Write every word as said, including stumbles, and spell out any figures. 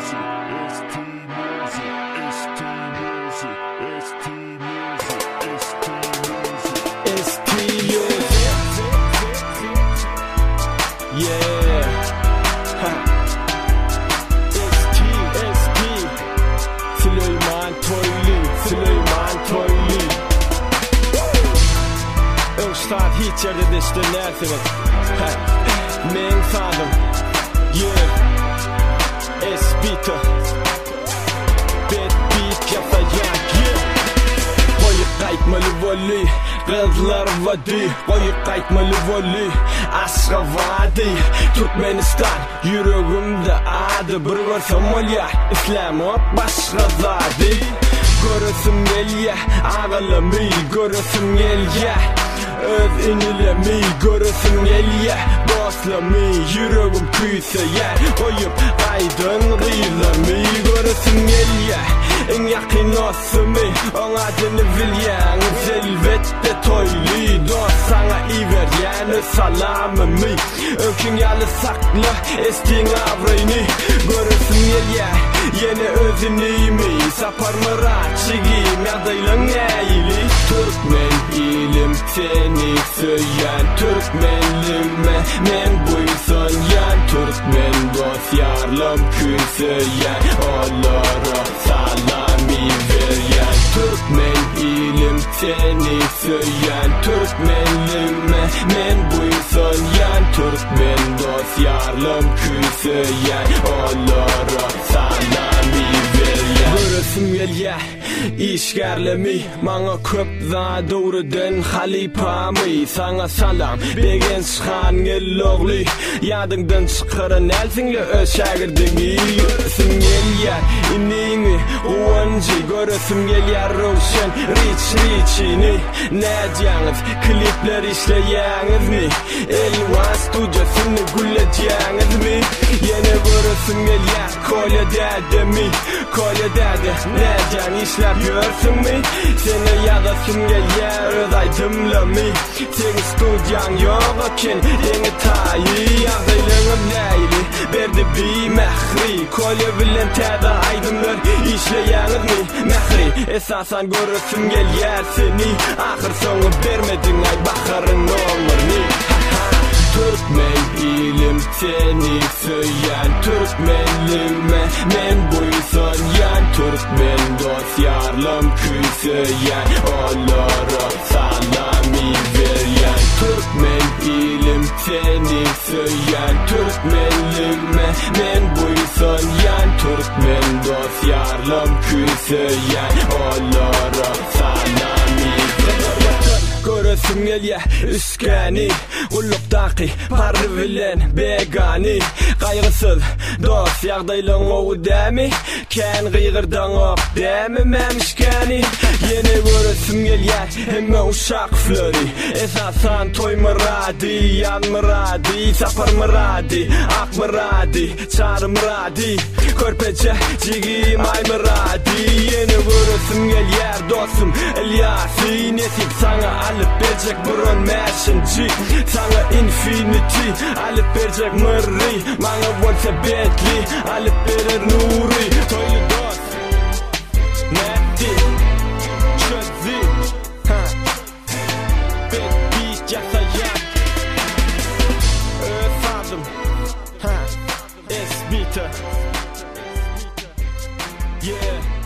Start hit yerde destinasyon Meng fadım Yeah S-Beat'ı Bad beat yapayan Yeah Koyup kaytmalı volley Kızlar vadi Koyup kaytmalı volley Asra vadi Türkmenistan Yüreğimde adı Bir görsem olya İslam'ı başladı Görürsüm gelye Ağlamı Görürsüm gelye Öz inilemi görürsün gelye Dostlami yüreğim küyse yer Koyup kaydın kıyılami görürsün gelye En yakın osumi On adını bilyen Zelvette toyli Dost sana iveryen salamimi Ökün yalı sakla Estin avrayni Görürsün gelye Yine özünimi Sapar mıraçigim Yadaylan eğili Türkmen ilim seni söyleyen Türkmenlime men buysan yan Türkmen dost yarlam kün söyleyen Onlara salami veryen Türkmen ilim seni söyleyen Türkmenlime men buysan yan Türkmen dost yarlam kün söyleyen Onlara salami veryen Görürsün gelye İşgerlemi Mana köp za doğrudan halipami Sana salam Begen çıkan gelogli Yadından çıkarın elsinle öz şagirdini Görürsün gel yer inini Uvancı görürsün gel yer Roshan Rich Rich'ini Ne diyaniz klipler işleyeniz mi Elvan stüdyosunu güleceğiniz mi Yine görürsün gel yer Kolye derde mi Kolye derde Ne diyan işler görsün mi Seni yadasın gel yer Ödaydımla mi Senin stüdyan yok oken Deni tayi Yadaylığım neyli Berdi bir mehri Kolye bilen teda aydınlar İşleyeniz mi mehri Esasan görürsün gel yer seni Ahır sonu vermedin ay bakarın olmurni Türkmen ilim seni söyleyen Türkmenlime men buysan yan Türkmen dost yarlam kün söyleyen Onlara salami veryen Türkmen ilim seni söyleyen Türkmenlime men buysan yan Türkmen dost yarlam kün söyleyen Onlara salami veryen Görürsün gelye üskeni Ullukdaki parı bilen begani Kaygısız dost yağdaylığın oğu demi Ken gıygırdan ok demememişkeni Yine görürsün gelye hemme uşak flori Esasan toy mıradi yan mıradi Sapar mıradi ak mıradi çağrı mıradi Körpece cigi may mıradi Yine görürsün gelye dostum Elyasi nesip sana alıp verecek burun merşinci Sana infinity alıp verecek mırri Bana bolsa Bentley alıp verir nuri Toylu dost Nerede Çözi Bad beat yasayan Öfadım S-Beat'ı Yeah